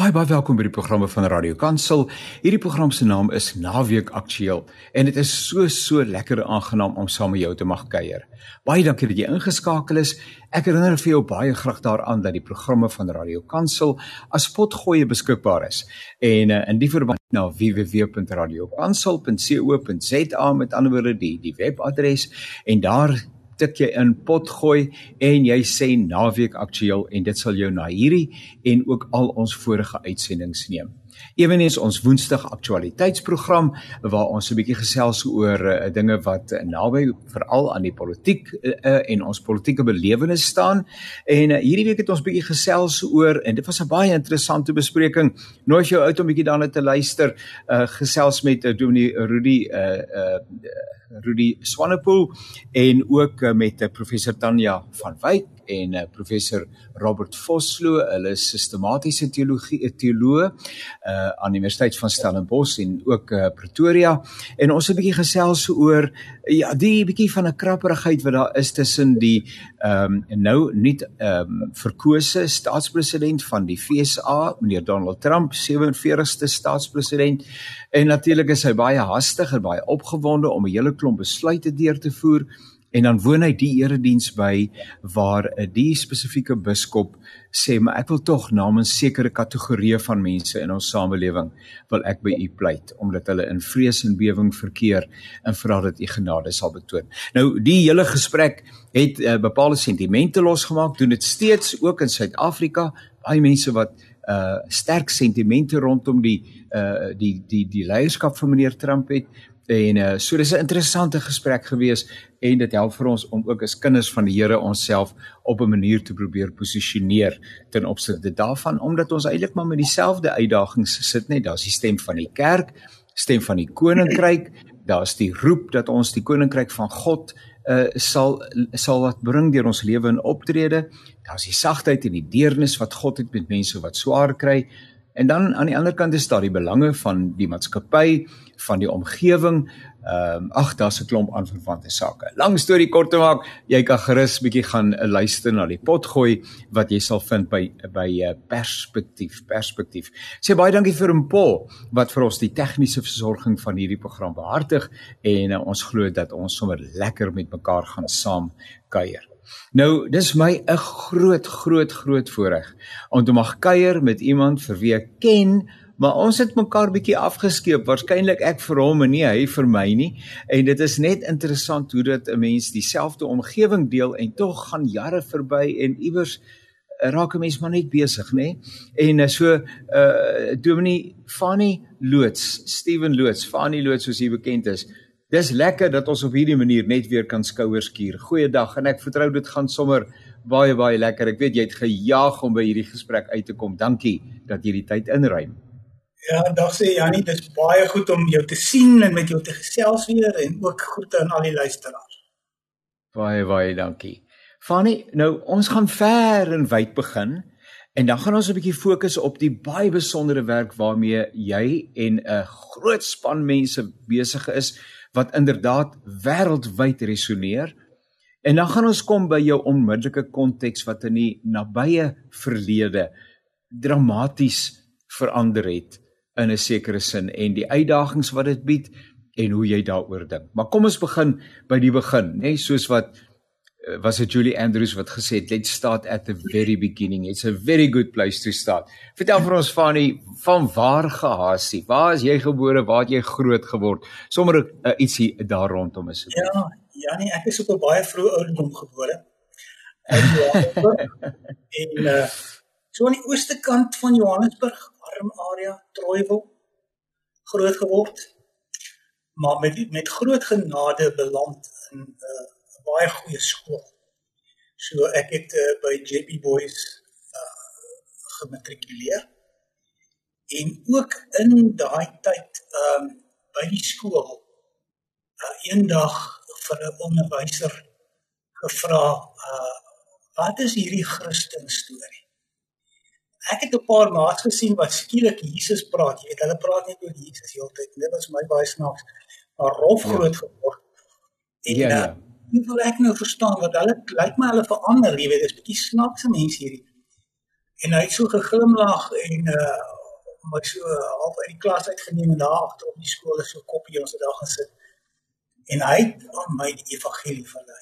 Baie welkom by die programme van Radio Kansel. Hierdie program se naam is Naweek Aktueel en dit is so lekker aangenaam om saam met jou te mag kuier. Baie dankie dat jy ingeskakel is. Ek herinner vir jou baie graag daaraan dat die programme van Radio Kansel as potgoeie beskikbaar is. En in die verband na www.radiokansel.co.za, met ander woorde die webadres, en daar tik jy in potgooi en jy sê Naweek Aktueel en dit sal jou na hierdie en ook al ons vorige uitsendings neem. Eweneens ons Woensdag aktualiteitsprogram waar ons 'n bietjie gesels oor dinge wat naby veral aan die politiek en ons politieke belewenis staan. En hierdie week het ons bietjie gesels oor, en dit was 'n baie interessante bespreking. Nooi jou uit om bietjie daarna te luister. Gesels met Dominee Rudy Swanepoel en ook met professor Tanya van Wyk en professor Robert Vosloo. Hulle is sistematiese teoloog aan die Universiteit van Stellenbosch en ook Pretoria. En ons het 'n bietjie gesels oor die bietjie van 'n krapperigheid wat daar is tussen die nou nie verkose staatspresident van die FSA, meneer Donald Trump, 47ste staatspresident. En natuurlik is hy baie hastig en baie opgewonde om 'n hele klomp besluite deur te voer. En dan woon hy die erediens by waar die spesifieke biskop sê, maar ek wil tog namens sekere kategorieë van mense in ons samelewing wil ek by u pleit, omdat hulle in vrees en bewing verkeer en vra dat u genade sal betoon. Nou, die hele gesprek het bepaalde sentimente losgemaak, doen dit steeds ook in Suid-Afrika, baie mense wat sterk sentimente rondom die leierskap van meneer Trump het. En so dis 'n interessante gesprek gewees en dit help vir ons om ook as kinders van die Here onsself op 'n manier te probeer posisioneer ten opsigte daarvan, omdat ons eintlik maar met dieselfde uitdagings sit, net daar's die stem van die kerk, stem van die koninkryk, daar's die roep dat ons die koninkryk van God sal wat bring deur ons lewe en optrede, daar's die sagtheid en die deernis wat God het met mense wat swaar kry. En dan aan die ander kant is daar die belange van die maatskappy, van die omgewing. Daar's 'n klomp aanverwante sake. Lang storie kort te maak, jy kan gerus bietjie gaan luister na die potgooi wat jy sal vind by Perspektief. Sê baie dankie vir Paul wat vir ons die tegniese versorging van hierdie program behartig en ons glo dat ons sommer lekker met mekaar gaan saam kuier. Nou, dis my 'n groot voorreg om te mag kuier met iemand vir wie ek ken, maar ons het mekaar bietjie afgeskeep, waarskynlik ek vir hom en nie hy vir my nie, en dit is net interessant hoe dat 'n mens dieselfde omgewing deel en tog gaan jare verby en iewers raak 'n mens maar net besig, nê? En Dominee Steven Loots, Fanie Loots soos hy bekend is. Dis lekker dat ons op hierdie manier net weer kan skouers skuur. Goeiedag, en ek vertrou dit gaan sommer baie lekker. Ek weet jy het gejaag om by hierdie gesprek uit te kom. Dankie dat jy die tyd inruim. Ja, dag sê Jannie, dis baie goed om jou te sien en met jou te gesels weer en ook groete aan al die luisteraars. Baie dankie. Fanny, nou ons gaan ver en wyd begin en dan gaan ons 'n bietjie fokus op die baie besondere werk waarmee jy en 'n groot span mense besig is, wat inderdaad wêreldwyd resoneer. En dan gaan ons kom by jou onmiddellike konteks wat in die nabye verlede dramaties verander het in 'n sekere sin en die uitdagings wat dit bied en hoe jy daaroor dink. Maar kom ons begin by die begin, né? Soos wat was dit Julie Andrews wat gesê het, let's start at the very beginning. It's a very good place to start. Vertel vir ons, Fanny, van waar gehasie? Waar is jy gebore? Waar het jy groot geword? Sommer ietsie daar rondom is. Ja, Jannie, ek is op 'n baie vroeë ouderdom gebore. En so aan die ooste kant van Johannesburg, arm area, Trooiwil, groot geword, maar met groot genade beland in 'n baie goeie skool. So ek het by JP Boys gematrikuleer en ook in daai tyd by die skool eendag vir 'n onderwyser gevra, wat is hierdie Christen storie? Ek het 'n paar maats gesien wat skielik Jesus praat. Jy weet, hulle praat net oor Jesus die hele tyd. Dit was my baie snaaks, maar rof groot geword. En hoe wil ek nou verstaan, want hulle lyk my hulle verander, jy weet, dis bietjie snaakse mense hierdie. En hy het so geglimlag en my so half uit die klas uitgeneem en daar agter op die skool is so 'n koppie ons het daar gesit. En hy het aan my die evangelie verlei.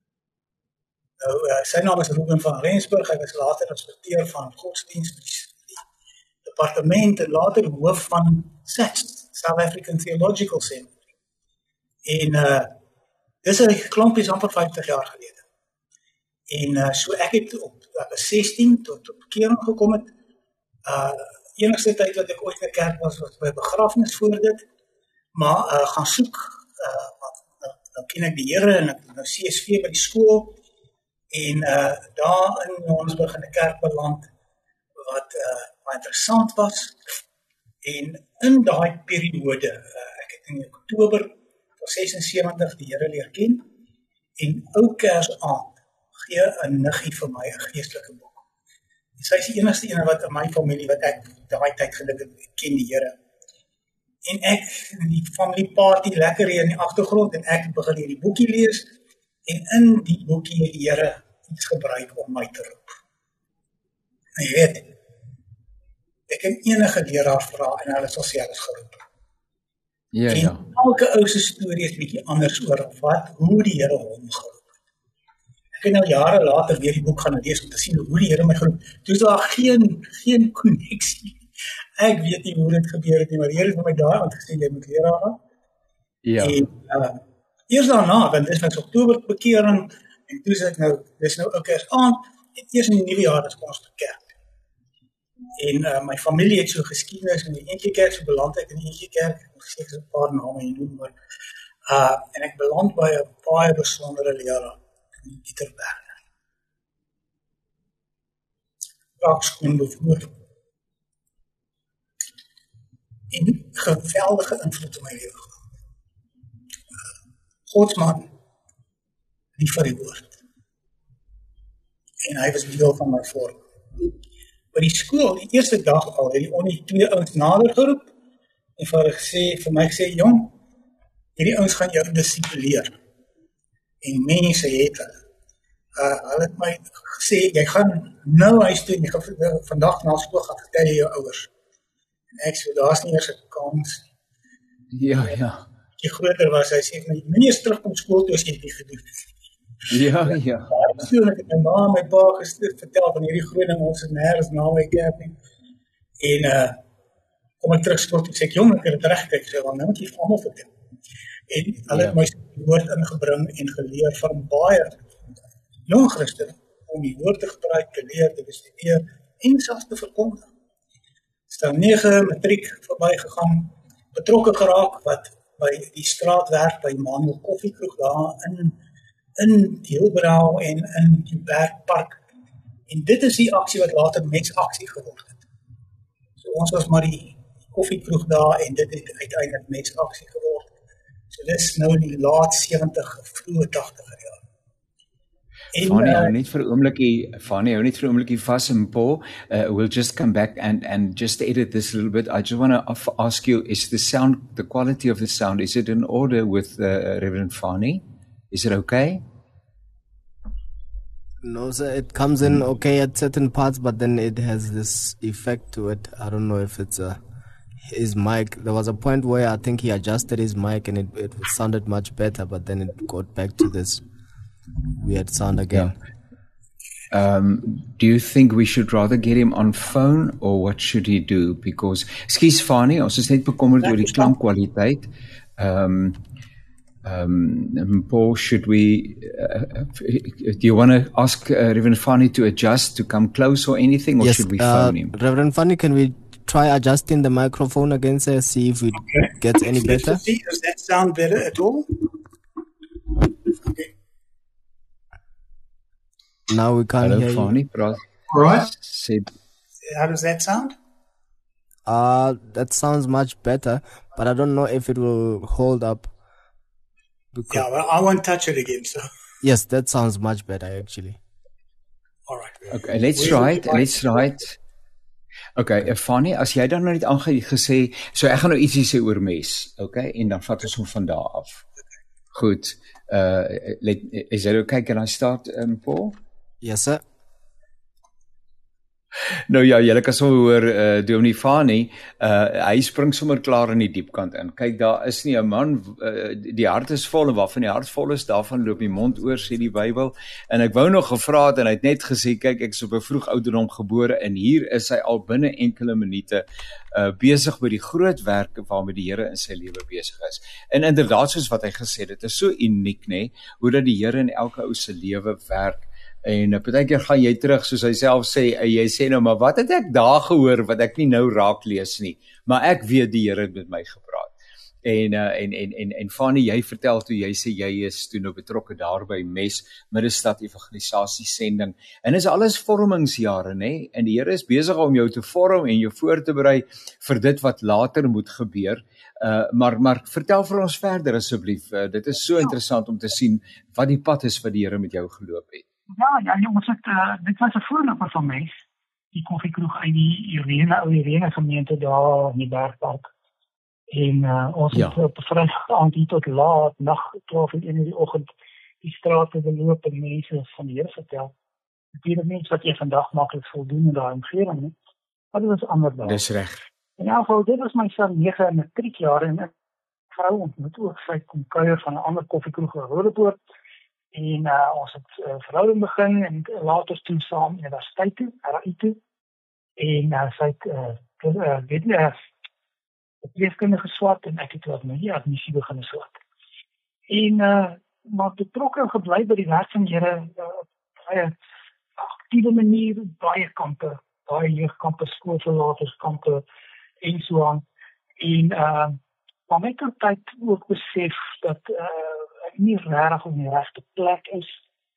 Nou, sy naam is Ruben van Rensburg, hy was later inspekteur van godsdienst by die departement en later hoof van SATS, South African Theological Seminary. En dis 'n klompie is amper 50 jaar gelede. En so ek het op 16 tot bekering gekom het. Enigste tyd wat ek ooit in 'n kerk was by 'n begrafnis voor dit, maar gaan soek, nou ken ek die Here en ek nou CSV by die skool en daar in Johannesburg in 'n kerk beland wat interessant was. En in daai periode, ek het in Oktober van 76 die Here leer ken en ou Kersaand gee 'n niggie vir my 'n geestelike boek. En sy is die enigste ene wat in my familie wat ek daai tyd gedink het ken die Here. En ek in die family party lekker hier in die agtergrond en ek begin hierdie boekie lees en in die boekie het die Here iets gebruik om my te roep. En jy weet, ek kan enige leraar vra en hulle sal sê hulle is geroep. Ja, en ja. elke ou se storie is bietjie anders oor hoe die Here hom geroep. Ek het nou jare later weer die boek gaan lees om te sien hoe die Here my geroep. Toe is daar geen koneksie. Ek weet nie hoe dit gebeur het nie, maar die Here het my daar aangesien jy moet leraar raak. Ja. En eers daarna, want dis was Oktober bekering en toe sê ek nou, dis nou ou Kersaand en eers in die nuwe jaar is ons by kerk. En my familie het so geskiedenis in die Eentjie Kerk, so beland ek in die Eentjie Kerk, ek moet seker 'n paar name hier noem, maar en ek beland by 'n baie besondere leraar, Pieter Berner. Raakskoon bevoer. En geweldige invloed op my lewe gehad. Godsman, lief vir die woord. En hy was deel van my vorm. By die skool, die eerste dag al, het die twee ouens nader geroep en vir my gesê, jong, hierdie ouens gaan jou dissipuleer. En mense het hulle het my gesê, jy gaan nou huis toe en jy gaan vandag na skool gaan vertel jou ouers. En ek sê, daar is nie eers 'n kans. Ja. Die groter was, hy sê, nie eers terugkom skool toe as jy dit gedoen het. Ja. So ek het my ma en my pa vertel van hierdie groot ding, ons is nergens na my kerk nie. En kom ek terug skool toe, sê ek, jong, ek het het recht, ek sê, want nou moet jy vir almal vertel. En hulle het my woord ingebring en geleer van baie jong Christen, om die woord te gebruik, te leer, te bestudeer, en selfs te verkondig. Stel 9 matriek verby gegaan, betrokke geraak, wat by die straatwerk, by Manuel Koffiekroeg, daar in Deelbrau en in die Bergpark. En dit is die aksie wat later mensaksie geword het. So ons was maar die koffiekroeg daar en dit het uiteindelik mensaksie geword. So dit is nou in die laat 70, vroeë 80 jaar. Fanny, hou net vir 'n oombliekie vas en Paul, we'll just come back and just edit this a little bit. I just want to ask you, is the quality of the sound, is it in order with Reverend Fanny? Is it okay? No, sir, it comes in okay at certain parts, but then it has this effect to it. I don't know if it's his mic. There was a point where I think he adjusted his mic and it sounded much better, but then it got back to this weird sound again. Yeah. Do you think we should rather get him on phone or what should he do? Because, excuse Fanny, ons is net bekommerd oor die klankkwaliteit. Paul, should we, do you want to ask Reverend Fanny to adjust, to come close or anything, or yes, should we phone him? Reverend Fanny, can we try adjusting the microphone again, sir, see if it gets any better? Does that sound better at all? Okay. Now we can't hear Fanny, you. All right. Said, how does that sound? That sounds much better, but I don't know if it will hold up. Yeah, well, I won't touch it again, so. Yes, that sounds much better, actually. All right. Okay, let's try it. Okay, Fanny, as jy dan nou net gesê, so ek gaan nou ietsie sê oor mes, okay, en dan vat ons hom van daar af. Goed, is that okay? Can I start, Paul? Yes, sir. Nou ja, julle kan sommer hoor Dominee Fani, hy spring sommer klaar in die diepkant in. Kyk, daar is nie 'n man, die hart is vol en waarvan die hart vol is, daarvan loop die mond oor, sê die Bybel. En ek wou nog gevra het en hy het net gesê, kyk, ek is op 'n vroeg ouderdom gebore en hier is hy al binne enkele minute besig met die groot werk waarmee die Here in sy lewe besig is. En inderdaad, soos wat hy gesê het, dit is so uniek, nê, hoe dat die Here in elke ou se lewe werk. En partykeer gaan jy terug, soos hy self sê, jy sê nou, maar wat het ek daar gehoor, wat ek nie nou raak lees nie, maar ek weet die Here het met my gepraat. En Fanny, jy vertel toe, jy sê, jy is toe nou betrokke daar by MES, Middestad Evangelisasie Sending, en is alles vormingsjare, nê, en die Here is besig om jou te vorm en jou voor te berei vir dit wat later moet gebeur, maar vertel vir ons verder asseblief, dit is so interessant om te sien wat die pad is wat die Here met jou geloop het. Ja, ons het, dit was 'n voorloper van MES, die koffiekroeg uit die Irene gemeente daar in die Bergpark. En ons het op 'n Vrydag aand hier tot laat, nag 12:00 in die oggend, die strate beloop en mense van die Here vertel. Dit is nie wat jy vandag maklik sou doen in daai omgewing nie. Maar dit was anders daar. Dis reg. In elk geval, dit was my son 9 matriekjaar en ek vrou ontmoet ook, sy kom kuier van 'n ander koffiekroeg in Rodepoort. En ons het verhouding begin en later toe saam universiteit toe, RAI toe. En sy het leeskundige swat en ek het wat my admissie begin swat. En maar betrokke gebly by die werk van die Here, baie aktiewe manier, baie kampe, baie jeugkampe, skoolverlaterskampe en so aan. En maar met die tyd ook besef dat ek nie regtig op die regte plek is,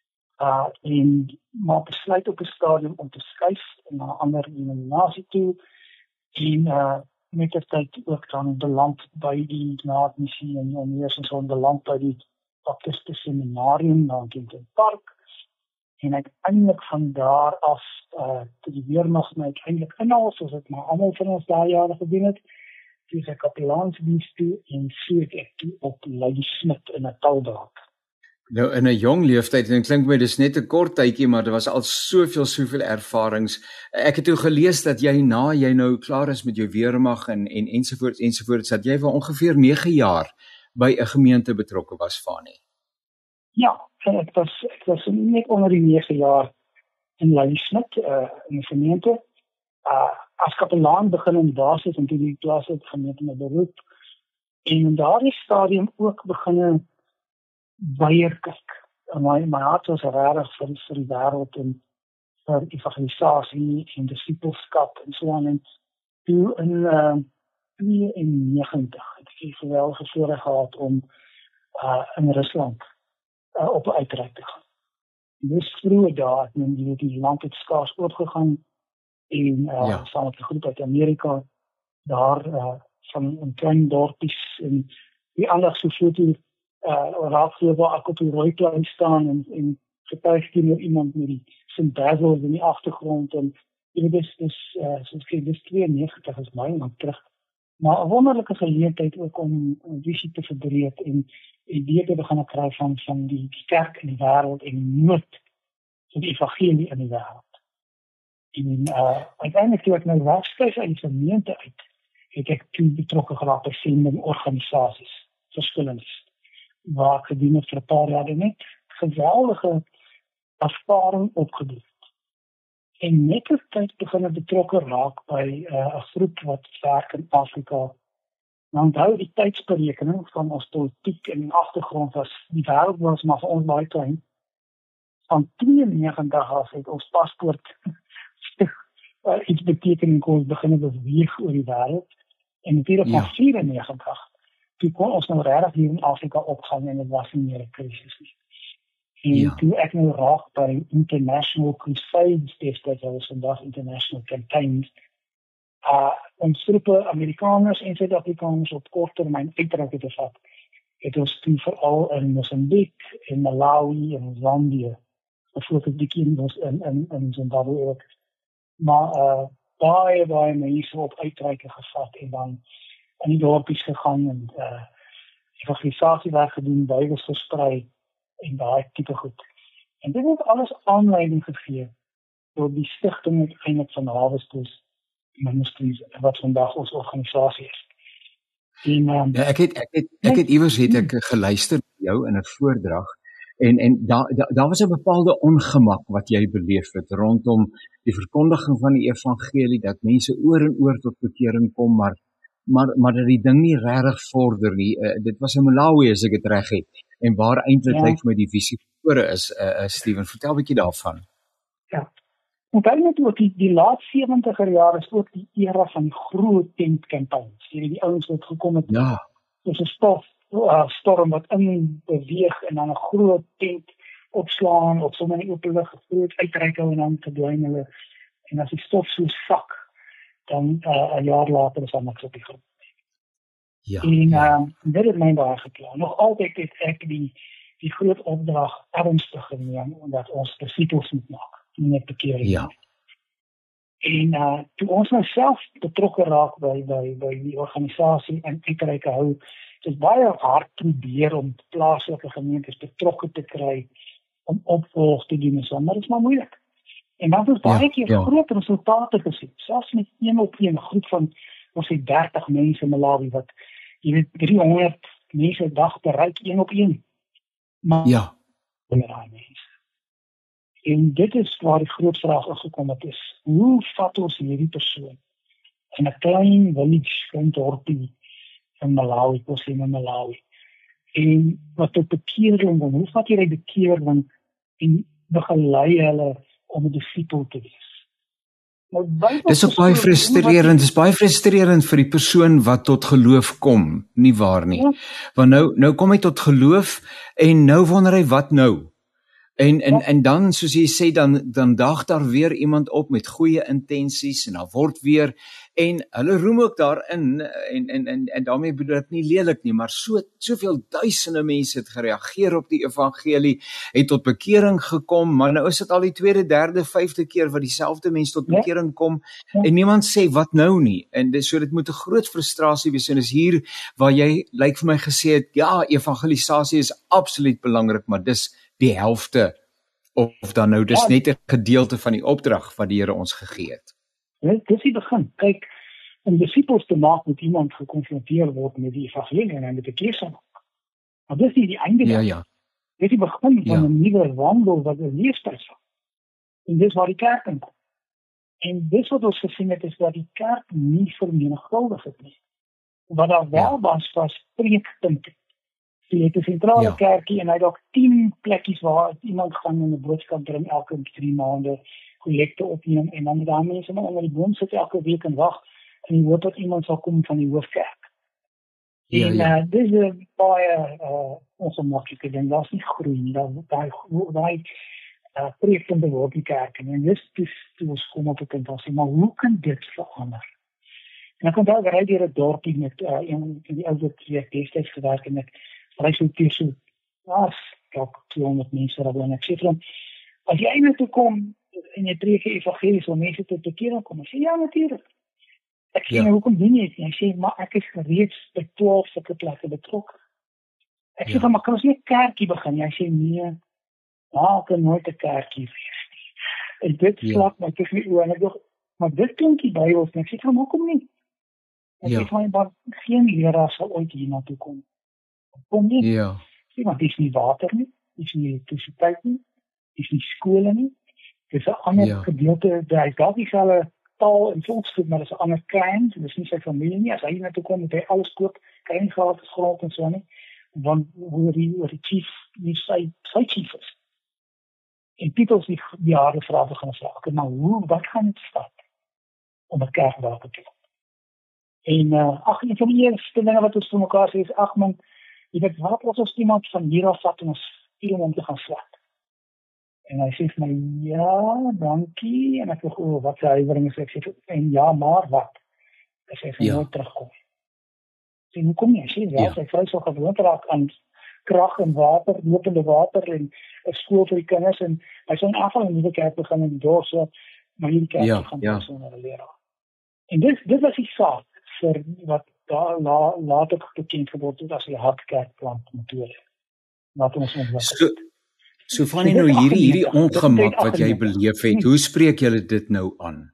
en maar besluit op 'n stadium om te skuif na 'n ander denominasie toe, en met die tyd ook dan beland by die naadmissie en eers en so beland by die Baptiste Seminarium na Kempton Park, en uiteindelik van daar af toe die weermag my uiteindelik inhaal, soos ek maar almal van ons daai jare gedoen het, toe ek kapelaansdiens toe en ek toe op Ladysmith in 'n Talbraak. Nou in 'n jong leeftyd, en klink my dis net 'n kort tydjie, maar daar was al soveel ervarings. Ek het toe gelees dat jy na jy nou klaar is met jou weermag en ensovoorts, dat jy vir ongeveer 9 jaar by 'n gemeente betrokke was, Fanny. Ja, ek was net onder die 9 jaar in Ladysmith, in 'n gemeente. As kapelaan begin in die basis en toe die klas het gemeente met beroep. En in daardie stadium ook begin weier kyk. My hart was regtig vir die wêreld en vir evangelisasie en disipelskap en so aan. En toe in 92 het ek die geweldige voorreg gehad om in Rusland op 'n uitreik te gaan. Dis vroeër daar, en die land het skaars oopgegaan en saam met 'n groep uit Amerika daar van 'n klein dorpies en die aandag so voet raakvloer waar ek op die rooiplein staan en getuig teenoor iemand met die St. Basil's in die agtergrond en dis 92 is my lang terug. Maar 'n wonderlike geleentheid ook om 'n visie te verbreek en idee te begin kry van die kerk in die wêreld en nood vir die evangelie in die wêreld. En uiteindelik toe ek nou wegskuif uit die gemeente uit, het ek toe betrokke geraak by sendingorganisasies, verskillendes, waar ek gedoen het vir 'n paar jaar net geweldige ervaring opgedoen. En met die tyd begin ek betrokke raak by 'n groep wat werk in Afrika. Nou onthou die tydsberekening van ons politiek en agtergrond was, die wêreld was maar vir ons baie klein. Van 92 af het ons paspoort iets beteken en kon ons begin beweeg oor die wêreld. En natuurlik van 94, toe kon ons nou regtig hier in Afrika opgaan en dit was nie meer 'n krisis nie. En toe ek nou raak by International Crusades, destyds was vandag International Campaigns, ons groepe Amerikaners en Suid-Afrikaners op kort termyn uitreik te vat. Het ons toe veral in Mosambik, in Malawi en Zambia, bijvoorbeeld die kinders in Zimbabwe ook. Maar baie mense op uitreike gevat en dan in die dorpies gegaan en evangelisasiewerk gedoen, Bybels versprei en daai tipe goed. En dit het alles aanleiding gegee door die stigting uiteindelik van Harvesters Ministries wat vandag ons organisasie is. En, ja, ek het iewers geluister na jou in 'n voordrag en daar was 'n bepaalde ongemak wat jy beleef het rondom die verkondiging van die evangelie, dat mense oor en oor tot bekering kom, maar dat die ding nie regtig vorder nie. Dit was in Malawi as ek dit reg het. En waar eintlik lyk vir my die visie is, Steven, vertel 'n bietjie daarvan. Ja. Onthou net ook die laat 70er jare is ook die era van die groot tentkampanjes. Die ouens wat gekom het. Ja. Soos 'n storm wat in beweeg en dan 'n groot tent opslaan of sommer in die openlug groot uitreik hou en dan verdwyn hulle. En as die stof so sak, dan 'n jaar later is daar niks op die grond. Ja. En dit het my baie gepla. Nog altyd het ek die groot opdrag ernstig geneem omdat ons disippels moet maak. Met bekering. Ja. En toe ons nou self betrokke raak by die organisasie en uitreike hou, dit is baie hard probeer om plaaslike gemeentes betrokke te kry om opvolg te doen en so, maar dit is maar moeilik. En dan is baie keer groot resultate gesien, selfs met 1-op-1 groep van ons het 30 mense in Malawi wat jy weet 300 mense 'n dag bereik 1-op-1. Maar ja. En dit is waar die groot vraag gekom het is, hoe vat ons hierdie persoon in 'n klein village, klein dorpie in Malawi, Malawi, en wat tot bekering, hoe vat jy die bekering en begelei hulle om 'n disipel te wees? Nou, dis ook baie frustrerend, dis baie frustrerend vir die persoon wat tot geloof kom, nie waar nie? Ja. Want nou kom hy tot geloof en nou wonder hy wat nou? En dan, soos jy sê, dan daag daar weer iemand op met goeie intensies en dan word weer, en hulle roem ook daarin, en daarmee bedoel ek nie lelik nie, maar soveel duisende mense het gereageer op die evangelie, het tot bekering gekom, maar nou is dit al die 2de, 3de, 5de keer wat dieselfde mense tot bekering kom, en niemand sê wat nou nie, en dit moet 'n groot frustrasie wees, en is hier waar jy, lyk vir my gesê het, ja, evangelisasie is absoluut belangrik, maar dis die helfte, of dan nou, dis net 'n gedeelte van die opdrag wat die Here ons gegee het. Dis die begin. Kyk, om disippels te maak moet iemand gekonfronteer word met die evangelie en met die keuse maak. Maar dis nie die einde. Ja. Dis die begin van 'n nuwe wandel wat 'n leefstyl is. En dis waar die kerk in kom. En dis wat ons gesien het, is dat die kerk nie vermenigvuldig het nie. Wat daar wel was preekpunte. Jy het 'n sentrale kerkie en hy het ook 10 plekkies waar iemand gaan in 'n boodskap bring elke 3 maande, kollekte opneem en dan daar mense maar onder die boom sit elke week en wag en jy hoor dat iemand sal kom van die hoofkerk. En dis 'n baie ongemaklike ding, daar's nie groei nie, daai preekpunte word die kerk en dis toe ons kom op 'n punt waar sê, maar hoe kan dit verander? En ek kon daar ry deur 'n dorpie met een van die ouer kerk destyds gewerk en ek ry so tussen dalk 200 mense daar en ek sê vir hom, as jy eendag toe kom en jy preek die evangelie so mense tot bekering kom, ek sê ja natuurlik. Ek sê nou hoekom doen jy dit? Hy sê maar ek is reeds by 12 sulke plekke betrokke. Ek sê maar kan ons nie 'n kerkie begin? Hy sê nee, daar kan nooit 'n kerkie wees nie. En dit slap my tussen die oë en ek dink, maar dit klink nie by ons nie. Ek sê maar hoekom nie? Ek sê maar geen leraar sal ooit hiernatoe kom. Kom nie. Ja. Sê maar dis nie water nie, dis nie elektrisiteit nie, dis nie skole nie. Dis 'n ander gedeelte, hy dalk dieselfde taal en volksgroep, maar dis 'n ander klein, dis nie sy familie nie. As hy hiernatoe kom, moet hy alles koop, klein gratis grond en so nie. Want hoe die chief nie sy chief is. En Pieters die jare vrae gaan vra, maar wat gaan dit vat om 'n kerk daar te doen? En een van die eerste dinge wat ons vir mekaar sê is, man, jy weet, wat ons iemand van hier af vat en ons stuur om te gaan slat. En hy sê vir my, ja, dankie, en ek sê, wat sy huiwering is, ek sê, en ja, maar wat? Hy sê, sy nooit terugkom. Ek sê, hoe kom jy? Hy sê, sy vrou sal gewoon raak aan krag en water, lopende water, en 'n skool vir die kinders, en hy sal in afval in die kerk begin in die dorp, maar hierdie kerk gaan sonder 'n leraar. En dit was die saak, vir wat daar later bekend geword het as die hartkerkplant metode. Wat ons ontwikkel. So van nou hierdie ongemak wat jy beleef het, hoe spreek julle dit nou aan?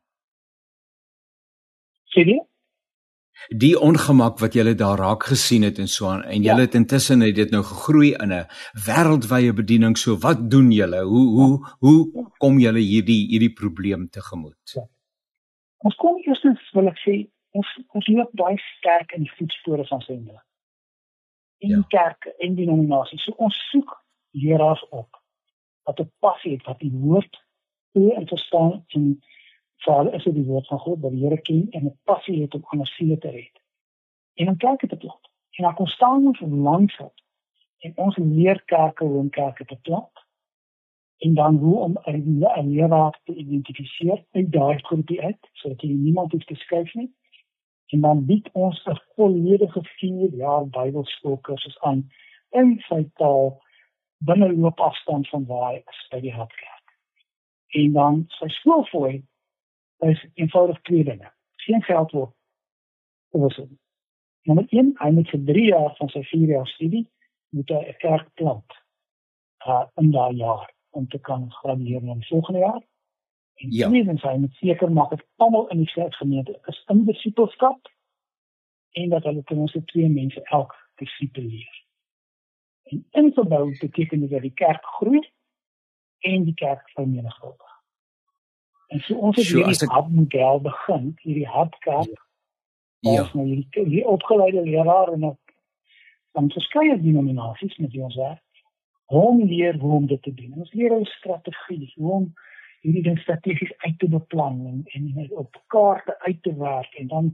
Die ongemak wat julle daar raak gesien het en so aan, en julle het intussen dit nou gegroei in 'n wêreldwye bediening, so wat doen julle? Hoe kom julle hierdie probleem tegemoet? Ons kom eerstens, wil ek sê, ons loop baie sterk in die voetspore van Sendra. In die kerke, en denominasies. So ons soek leraars op, wat 'n passie het, wat die woord en verstaan, en veral is dit die woord van God, wat die Here ken, en 'n passie het om ander siele te red. En dan kerke te plant. En dan kom staan ons langs het, en ons leer kerke, woonkerke te plant, en dan hoe om 'n leraar te identifiseer, uit daai groepie uit, sodat jy niemand hoef te skuif nie. En dan bied ons 'n volledige 4 jaar Bybelskoolkursus aan, in sy taal, binne loopafstand van waar hy is, by die Hartkerk. En dan sy skoolfooi is eenvoudig 2 dinge. Geen geld word gewissel. Nommer 1, hy moet vir 3 jaar van sy 4 jaar studie, moet hy 'n kerk plant, in daai jaar, om te kan gradueer in die volgende jaar. En tweedens, hy moet seker maak dat almal in die gemeente is in disipelskap, en dat hulle ten minste 2 mense elk disipuleer. En ingebou beteken dit dat die kerk groei, en die kerk vermenigvuldig. En so ons het hierdie hubmodel begin, hierdie hubkerk, ons nou hierdie opgeleide leraar en van verskeie denominasies met wie ons werk, om leer hoe om dit te doen. Ons leer hulle strategie, hoe om hierdie ding strategies uit te beplan, en op kaarte uit te werk, en dan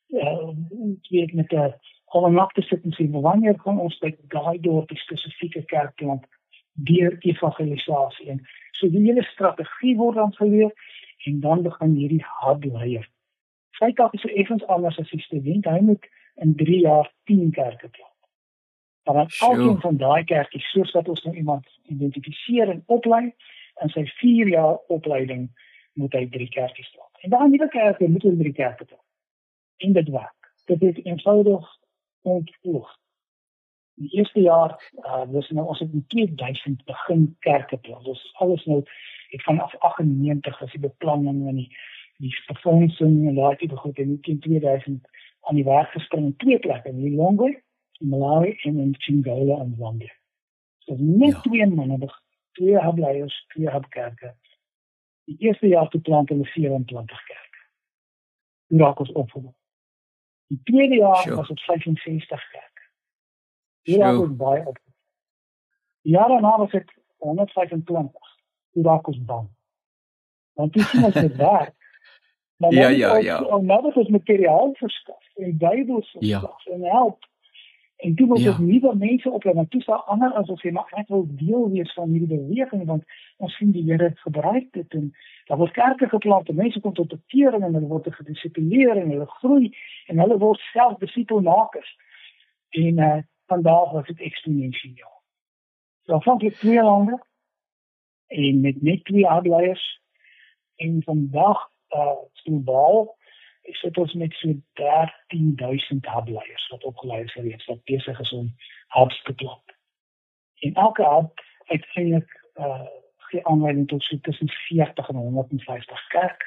weet met 'n almaak te sit en sê, wanneer gaan ons by daai dorp die spesifieke kerk plant, deur evangelisasie, en so die hele strategie word dan geleer, en dan begin hierdie hubleier. Sy taak is so effens anders as die student, hy moet in 3 jaar 10 kerke plant. Maar dan elkeen van daai kerkies, soos wat ons nou iemand identifiseer en oplei, in sy 4 jaar opleiding moet hy 3 kerkies plant. En daai nuwe kerke moet hy 3 kerke plant. En dit werk. Dit is eenvoudig ontploeg. Die eerste jaar, ons het in 2000 begin kerke plant. Dus alles nou, ek vanaf 98 is die beplanning en die befondsing en daai tipe goed, en in 2000 aan die werk gespring in 2 plekke, in Lilongwe, in Malawi en in Chingola en Zambia. So net 2 manne, 2 hubleiers, 2 hubkerke. Die eerste jaar te plant hulle 24 kerke. Hoe raak ons opgebouw? Die tweede jaar was het 65 kerke. Hoe raak ons baie opgebouw? Die jaar daarna was het 125. Hoe raak ons bang? Want toe sien ons het werk. Maar nou het ons materiaal verskaf, en Bybels verskaf, en help. En toe wil ons nuwe mense opleid, want toe staan ander as ons sê, maar ek wil deel wees van hierdie beweging, want ons sien die Here gebruik dit, en daar word kerke geplant, en mense kom tot bekering, en hulle word gedisipuleer, en hulle groei, en hulle word self disipelmakers. En vandaag was het exponentieel. So aanvanklik 2 lande, en met net 2 hubleiers, en vandag globaal, sit ons met so 13.000 hubleiers wat opgeleid is geweest, wat besig is om hubs te plant. En elke hub uiteindelik gee aanleiding tot so tussen 40 en 150 kerk.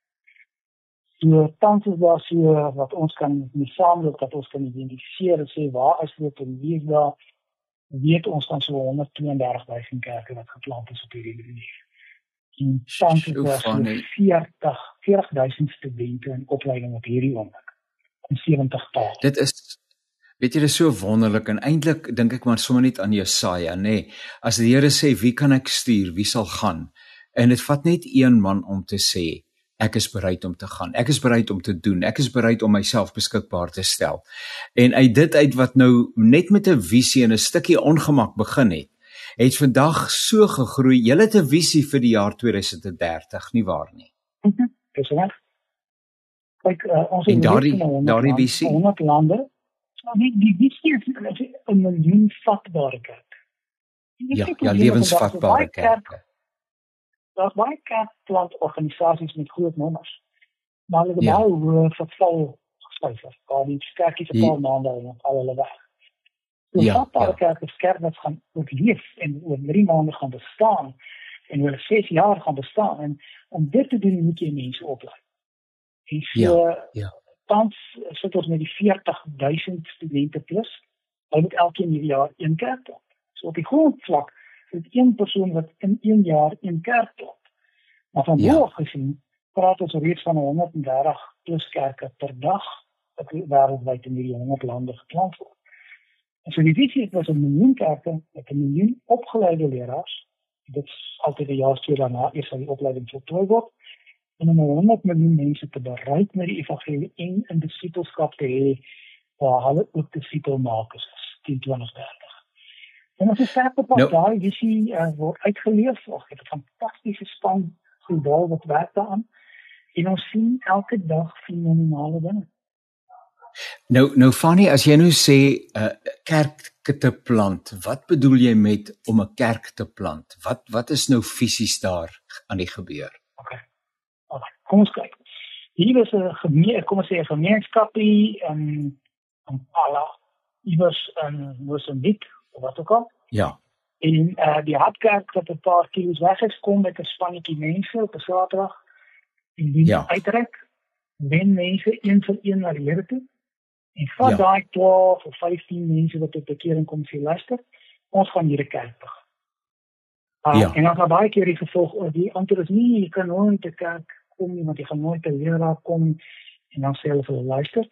So tans is daar so wat ons kan mee saamloop, dat ons kan identifiseer en sê waar is dit en wie is daar, weet ons van so 132.000 kerke wat geplant is op hierdie manier. En tans is daar so 40.000 studente in opleiding op hierdie oomblik, in 70 tale. Dit is, weet jy, dit is so wonderlik, en eintlik dink ek maar sommer net aan Jesaja, nê? As die Here sê, wie kan ek stuur, wie sal gaan? En dit vat net een man om te sê, ek is bereid om te gaan, ek is bereid om te doen, ek is bereid om myself beskikbaar te stel. En uit dit uit wat nou net met 'n visie en 'n stukkie ongemak begin het vandag so gegroei. Julle het 'n visie vir die jaar 2030, nie waar nie? Dis reg. Kyk, ons en daardie visie 100 lande. Die visie is 'n miljoen vatbare kerke. Ja, lewensvatbare kerke. Daar's baie kerkplantorganisasies met groot nommers. Maar hulle het baie verval gespuis. Daar die kerkies 'n paar maande en dan val hulle weg. So Ja, vatbare ja. kerk is kerk wat gaan oorleef en oor 3 maande gaan bestaan en oor 6 jaar gaan bestaan. En om dit te doen moet jy mense oplei. En so tans sit ons met die 40,000 studente plus. Hulle moet elkeen hierdie jaar een kerk plant. So op die grondvlak is dit een persoon wat in 1 jaar een kerk plant. Maar van bo af gesien praat ons reeds van 130 plus kerke per dag wat wêreldwyd in hierdie 100 lande geplant word. En so die visie was 1 miljoen kerke met 1 miljoen opgeleide leraars. Dit is altyd 'n jaar twee daarna eers al die opleiding voltooi word. En om 100 miljoen mense te bereik met die evangelie en in disipelskap te hê waar hulle ook disipelmakers is, 10, 20, 30. En as 'n sterk op daai visie word uitgeleef, of het 'n fantastiese span globaal wat werk daaraan. En ons sien elke dag fenominale dinge. Nou Fanny, as jy nou sê kerk te plant, wat bedoel jy met om 'n kerk te plant? Wat is nou fisies daar aan die gebeur? Okay. Kom ons kyk. Hier is 'n gemeenskapie in Kampala, iewers in Mosambik, of wat ook al. Ja. En die hartkerk wat 'n paar kilos weg is, kom met 'n spannetjie mense op 'n Saterdag. En die uitrek, wen mense een vir een na die Here toe. En van daai 12 of 15 mense wat tot bekering kom sê, luister, ons gaan hier 'n kerk begin. En dan gaan baie keer die gevolg, die antwoord is nie, jy kan nooit 'n kerk kom nie, want jy gaan nooit 'n leraar kom, en dan sê hulle vir hulle, luister,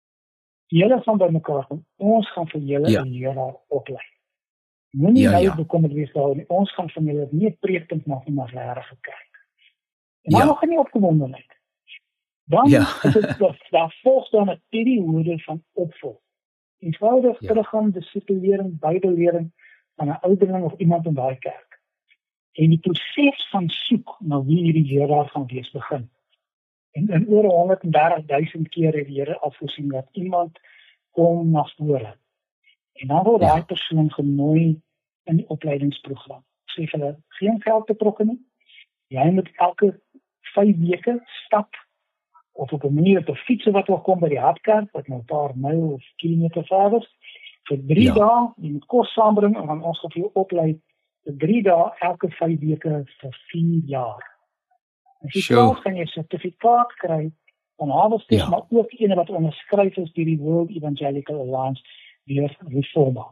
julle gaan by mekaar kom, ons gaan vir julle 'n leraar oplei. Moenie nou bekommerd wees daaroor, ons gaan van julle nie 'n preekpunt maak nie, maar regtig 'n kerk. En dan nog nie opgewondenheid. Dan is dit daar volg dan 'n periode van opvolg. Eenvoudig teruggaan, disipulering, bybellering van 'n ouderling of iemand in daai kerk. En die proses van soek na wie hierdie leraar gaan wees begin. En oor 130,000 keer het die Here al voorsien dat iemand kom na vore. En dan word daai persoon genooi in die opleidingsprogram. Sê hulle geen geld betrokke nie. Jy moet elke 5 weke stap of op 'n manier te fiets wat wil kom by die hartkerk wat nou 'n paar myl of kilometer ver is. Vir 3 dae, jy moet kos saambring en dan ons gaan vir jou oplei vir 3 dae elke 5 weke vir 4 jaar. As jy kan jy 'n sertifikaat kry van Harvestus, maar ook een wat onderskryf is deur die World Evangelical Alliance deur Reforma.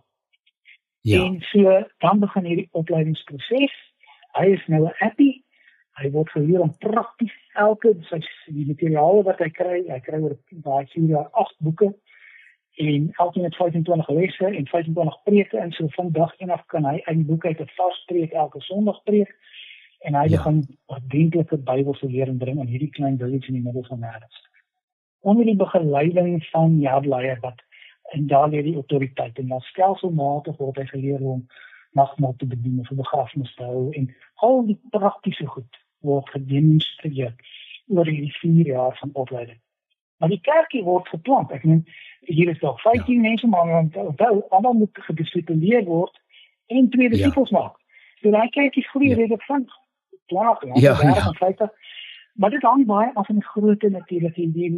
En so dan begin hierdie opleidingsproses. Hy is nou 'n appie. Hy word geleer om prakties die materiale wat hy kry oor daai 4 jaar 8 boeke en elkeen het 25 lesse en 25 preke en so van dag 1 af kan hy uit die boek uit 'n vars preek elke Sondag preek en hy begin ordentlike Bybelse lering bring in hierdie klein village in die middel van nêrens. Onder die begeleiding van Jablayer wat en daar lê die autoriteit en dan stelselmatig word hy geleer om nagmaal te bedien of 'n begrafnis te hou en al die praktiese goed word gedemonstreer oor hierdie 4 jaar van opleiding. Maar die kerkie word geplant. Ek meen, hier is nog 15 mense, maar onthou, almal moet gedisiplineer word en 2 disipels maak. So daai kerkie groei redelik vinnig. Klaar, maar dit hang baie af van die grootte natuurlik,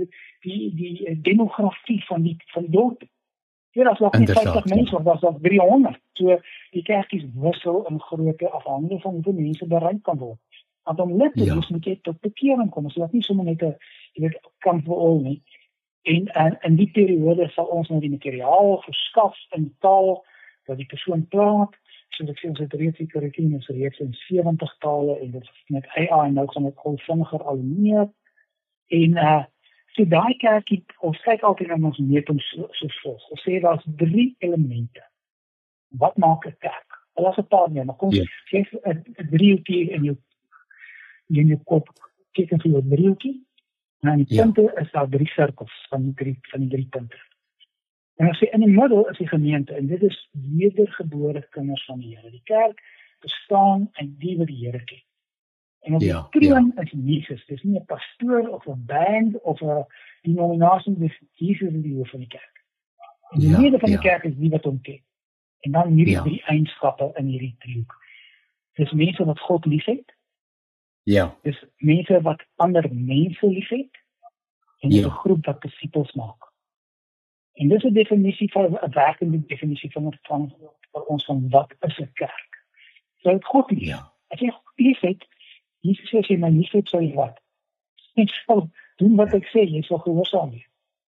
die demografie van die dorp. Ja, as nog nie 50 mense of was dat 300. So die kerkies wissel in grootte afhangende van hoeveel mense bereik kan word. Want om lid te wees moet jy tot bekering kom. So dat nie sommer net 'n kamp vir al nie. En in die periode sal ons nou die materiaal verskaf in taal wat die persoon praat. So ek sê ons het reeds die kurrikulum reeds in 70 tale en dit is met AI en nou gaan dit al vinniger al meer. En so daai kerkie, ons kyk altyd na ons meting soos volg. Ons sê daar's 3 elemente. Wat maak 'n kerk? Hulle is 'n paar nie, maar kom sê 'n driehoekie in jou kop, teken vir jou driehoekie. En aan die punte is daar 3 sirkels van die 3 punte. En as jy in die middel is die gemeente, en dit is wedergebore kinders van die Here. Die kerk bestaan uit die wat die Here ken. En op die troon is Jesus. Dis nie 'n pastoor of 'n band of 'n denominasie, dis Jesus in die hoof van die kerk. En die lede van die kerk is die wat hom ken. En dan hierdie 3 eienskappe in hierdie driehoek. Dis mense wat God liefhet. Dis mense wat ander mense liefhet. En 'n groep wat disipels maak. En dis 'n definisie van 'n werkende definisie van ons van wat is 'n kerk. Jy het God lief. Ja. As jy God lief het, Jesus sê as jy my lief het, sal jy wat? Jy sal doen wat ek sê, jy sal gehoorsaam wees.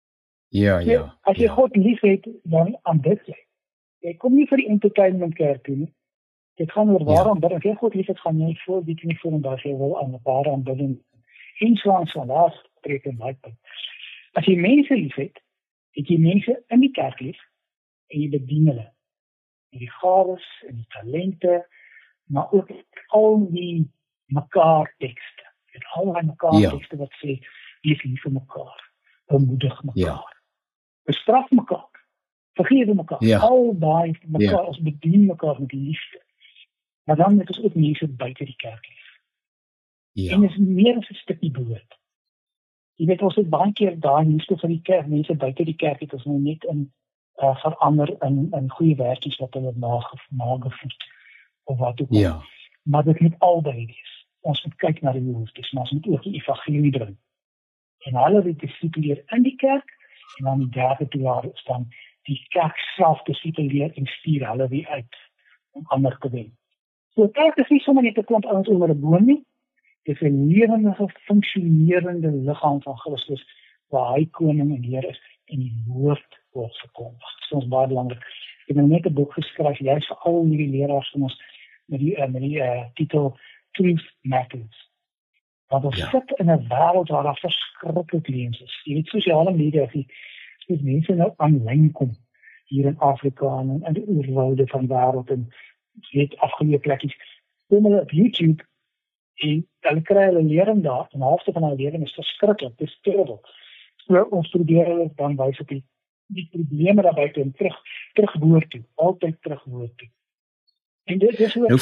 Ja, ja. As jy God lief het, dan aanbid jy. Jy kom nie vir die entertainment kerk toe nie. Dit gaan oor waarom, maar as jy God lief het, gaan jy voor die nie voor en daar jy wil aan mekaar aanbidding. En so laat trek en maak. As jy mense lief het, het jy mense in die kerk lief en jy bedien hulle. En die gawes en die talente, maar ook al die mekaar tekste. En al die mekaar tekste wat sê, wees lief vir mekaar, bemoedig mekaar, bestraf mekaar, vergewe mekaar, al die mekaar, ons bedien mekaar met liefde. Maar dan het ons ook mense buite die kerk lief. En is meer as 'n stukkie brood. Jy weet, ons het baie keer daai liefde vir die kerk, mense buite die kerk het ons nou net in verander in goeie werkies wat hulle nagevoed of wat ook al. Maar dit moet albei wees. Ons moet kyk na die behoeftes, maar ons moet ook die evangelie bring. En hulle het disipeleer in die kerk, en dan die derde pilaar is dan die kerk self disipeleer en stuur hulle weer uit om ander te wen. So kerk is nie sommer net 'n klomp ouens onder 'n boom nie. Dit is 'n lewendige, funksionerende liggaam van Christus waar hy koning en Heer is en die woord word verkondig. Dit is ons baie belangrik. Ek het net 'n boek geskryf juist vir al hierdie leraars van ons met die titel Truth Matters. Want ons sit in 'n wêreld waar daar verskriklik leuns is. Jy weet, sosiale media, as mense nou aanlyn kom hier in Afrika en in die oerwoude van wêreld en weet afgeleë plekkies, kom hulle op YouTube en hulle kry hulle lering daar, en halfte van hulle lering is verskriklik, dit is terrible. So ons probeer hulle dan wys op die probleme daar buite en terug woord toe, altyd terug woord toe. En dit is hoe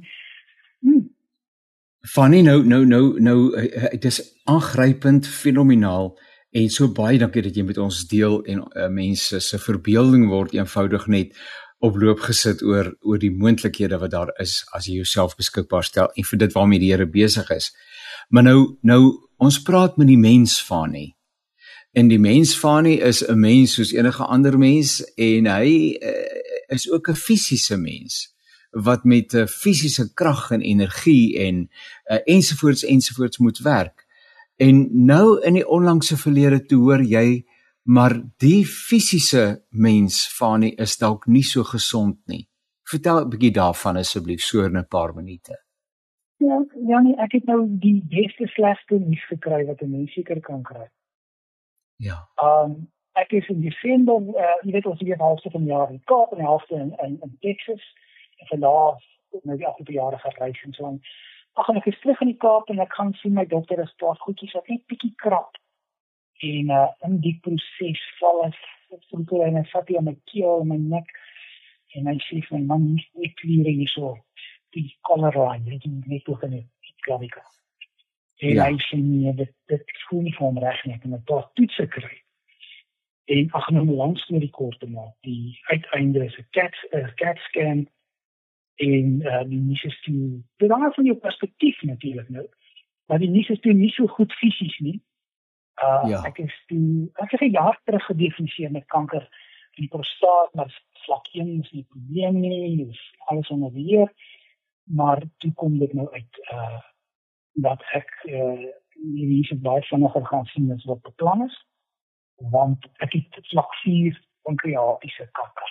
Fanny, nou, dit is aangrypend, fenomenaal, en so baie dankie dat jy met ons deel, en mense se verbeelding word eenvoudig net op loop gesit oor die moontlikhede wat daar is, as jy jouself beskikbaar stel, en vir dit waarmee die Here besig is. Maar nou, ons praat met die mens, Fanny, en die mens, Fanny, is 'n mens soos enige ander mens, en hy is ook 'n fisiese mens, wat met fisiese krag en energie en ensovoorts moet werk. En nou in die onlangse verlede toe hoor jy, maar die fisiese mens, Fanny, is dalk nie so gesond nie. Vertel 'n bietjie daarvan asseblief, so in 'n paar minute. Ja, Janie, ek het nou die beste slegste nuus gekry wat 'n mens seker kan kry. Ja. Ek is in Desember, jy weet ons hier halfte van die jaar in Kaap en die halfte in Texas. En vandaag nou die afgelope jare gereis en so aan. Ag, en ek is terug in die Kaap en ek gaan sien my dokter is paar goedjies wat net bietjie krap. En in die proses val ek soms en ek vat hier aan my keel en my nek en hy sê vir my man, nie kliere hier so die collarline, weet jy, net ook in die klavika. En hy sê nee, dit voel nie vir hom reg nie, en ek daar toetse kry. En ag, nou langs met die kort te maak, die uiteinde is 'n CAT scan en die niesestuur, dit hang van jou perspektief natuurlik nou, maar die niesestuur nie so goed fisies nie. Ek is 'n jaar terug gedefinieer met kanker in die prostaat, maar vlak 1 is nie probleem nie, is alles onder beheer, maar toe kom dit nou uit, dat ek die niese baie vinniger gaan sien as wat beplan is, want ek het vlak 4 pankreatiese kanker.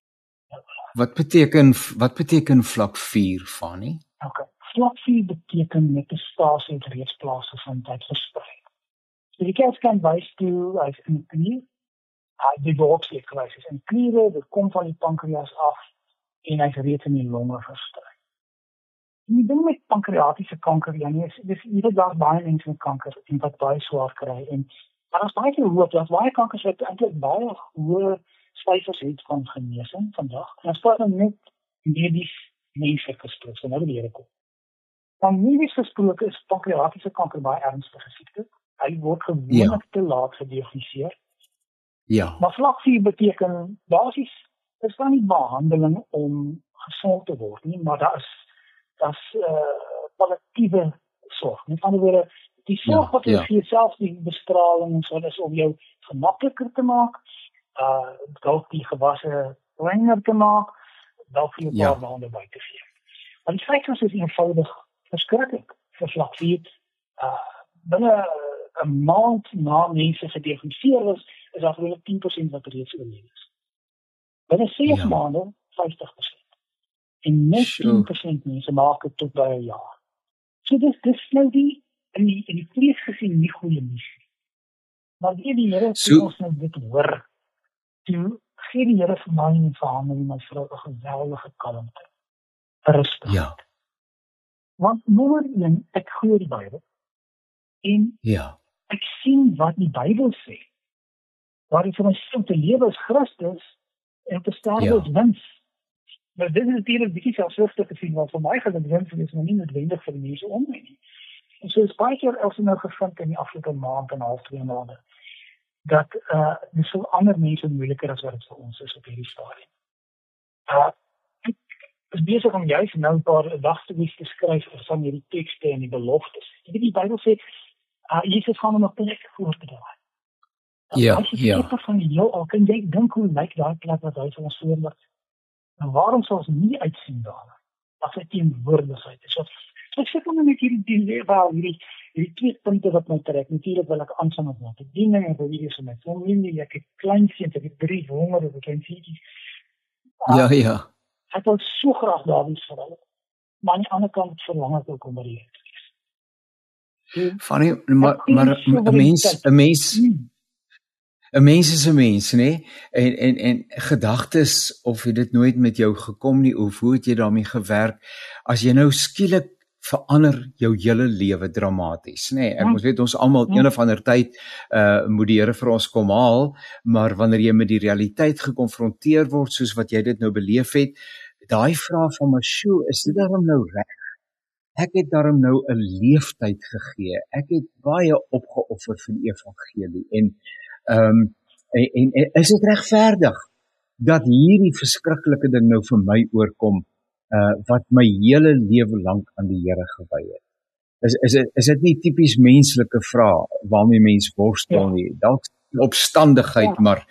Wat beteken vlak 4, Fanny? Okay. Vlak 4 beteken metastasie het reeds plaasgevind versprei. So die kers kan wys toe hy's in die klier, die biopsie-krisis in kliere, dit kom van die pankreas af en hy's reeds in die longe versprei. Die ding met pankreatiese kanker, dis daar's baie mense met kanker en wat baie swaar kry en maar daar's baie hoop, daar's baie kankers wat eintlik baie hoë syfers het van genesing vandag. En as dit net medies mense gesproke, so nou die Here kom. Van medies gesproke is pankreatiese kanker baie ernstige siekte. Hy word gewoonlik te laat gediagnoseer. Ja. Maar vlak 4 beteken basies is daar nie behandeling om gesond te word nie, maar daar's palliatiewe sorg. Met ander woorde, die sorg wat jy vir jouself die bestraling en so is om jou gemakliker te maak, dalk die gewasse kleiner te maak, dalk vir 'n paar maande by te gee. Maar die feit is eenvoudig verskriklik. Vir vlak 4, binne 'n maand na mense gediagnoseer is daar gewoonlik 10% wat reeds oorlede is. Binne 6 maande 50%. En net 10% mense maak dit tot by 'n jaar. So dis nou die in die vlees gesien nie goeie nuus nie. Maar die Here sê ons nou dit hoor. Toe gee die Here vir my en vir hom en my vrou 'n geweldige kalmte. Rustig. Ja. Want nommer 1, ek glo die Bybel. En ek sien wat die Bybel sê. Waar dit vir my sê om te lewe is Christus en te sterwe is wins. Maar dit is natuurlijk bietjie selfsugtig te sien, want vir my gaan dit wins is maar nie noodwendig vir die mense om my nie. En so is baie keer also nou gevind in die afgelope maand en half 2 maande, dat dit vir ander mense moeiliker as wat dit vir ons is op hierdie stadium. Ek is besig om juist nou 'n paar dagstudies te skryf van hierdie tekste en die beloftes. Jy weet die Bybel sê, Jesus gaan hom op plek voor te draai. As jy kyk van die heelal, kan jy dink hoe lyk daai plek wat hy vir ons voorlig? En waarom sal ons nie uitsien daarna? As hy teenwoordigheid is. So ek sê dan met hierdie 2 punte wat my trek. Natuurlik wil ek aansang op wat. Die ding en vir hierdie is my familie, ek het kleinseuns, ek het 3 honger, ek het seentjies. Ek wil so graag daar wees vir hulle. Maar aan die ander kant verlang ek ook om by die Here te wees. Fanny, maar 'n mens is 'n mens, né? En gedagtes of het dit nooit met jou gekom nie of hoe het jy daarmee gewerk? As jy nou skielik verander jou hele lewe dramaties, né? Ek weet ons almal een of ander tyd moet die Here vir ons kom haal, maar wanneer jy met die realiteit gekonfronteer word soos wat jy dit nou beleef het, daai vraag van my, is dit daarom nou reg? Ek het daarom nou 'n leeftyd gegee. Ek het baie opgeoffer vir die evangelie en is dit regverdig dat hierdie verskriklike ding nou vir my oorkom wat my hele lewe lank aan die Here gewy het? Is dit nie tipies menslike vrae waarmee mens worstel nie? Dalk opstandigheid, maar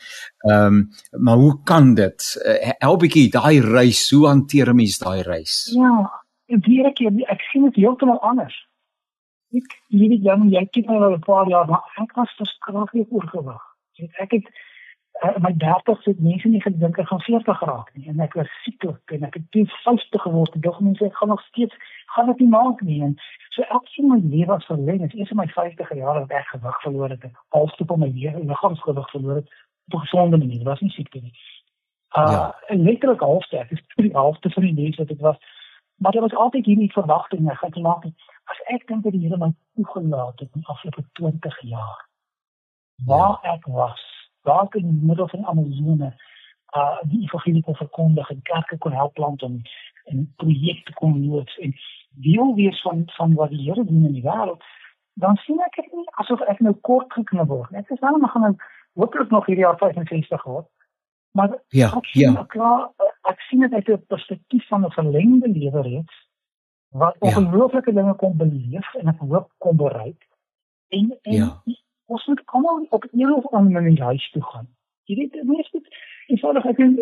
hoe kan dit? Help bietjie daai reis, hoe hanteer 'n mens daai reis? Ja, ek sien dit heeltemal anders. Jy kyk nou al 'n paar jaar, maar ek was verskriklik oorgewig. Ek het my 30's het mense nie gedink ek gaan 40 raak nie, en ek was sieklik, en ek het 50 geword, en dog mense, ek gaan nog steeds, gaan dit nie maak nie, en so elke keer my lewe was verleng, het eers in my 50 jaar dat ek gewig verloor het, halfstop op my liggaamsgewig verloor het, op 'n gesonde manier, was nie siekte nie. En letterlik halfste, ek is die halfte van die mense wat ek was, maar daar was altyd hierdie verwagting, ek gaan te maak, as ek dink dat die Here my toegelaat het in die afgelope 20 jaar, waar ek was, waar ek in die middel van Amazone die evangelie kon verkondig en kerke kon help plant en projekte kon loods en deel wees van wat die Here doen in die wêreld, dan sien ek dit nie asof ek nou kort geknip word. Ek is nou gaan hopelik nog hierdie jaar 65 word. Maar ek sien dit uit 'n perspektief van 'n verlengde lewe reeds wat ongelooflike dinge kon beleef en ek hoop kon bereik. En ons moet almal op 'n of ander manier huis toe gaan. Jy weet, mens moet eenvoudig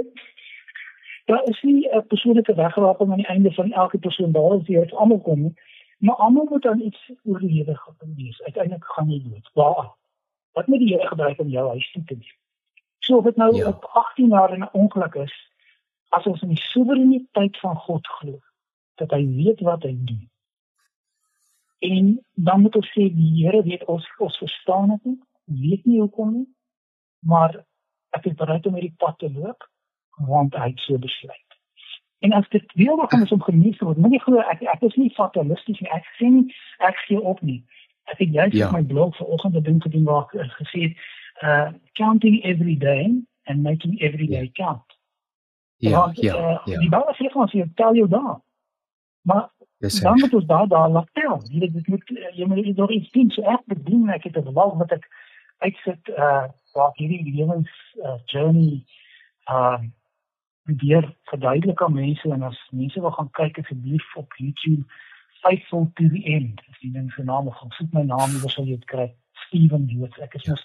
daar is nie 'n persoonlike weggewapen aan die einde van elke persoon daar is die almal kom nie, maar almal moet dan iets oor die Here gewees. Uiteindelik gaan jy dood. Wat moet die Here gebruik om jou huis toe te neem? So of dit nou op 18 jaar in 'n ongeluk is, as ons in die soewereiniteit van God glo, dat hy weet wat hy doen. En dan moet ons sê, die Here weet ons verstaan het nie, weet nie hoekom nie, maar ek is bereid om hierdie pad te loop, want hy het so besluit. En as dit weer nog eens om geniet word, moet jy glo, ek is nie fatalisties nie, ek sê nie, ek gee op nie. Ek het juist op my blog vanoggend 'n ding gedoen waar ek gesê het, counting every day and making every day count. Die Bybel sê ons, jy tel jou dae. Maar dan moet ons daar laat tel. Jy moet nog iets doen, so ek bedien, ek het 'n blog wat ek uitsit, waar hierdie lewens journey probeer verduidelik aan mense, en as mense wil gaan kyk asseblief op YouTube, Faithful to the End, as die ding se naam, of soek my naam, waar sal jy dit kry, Steven Joots, ek is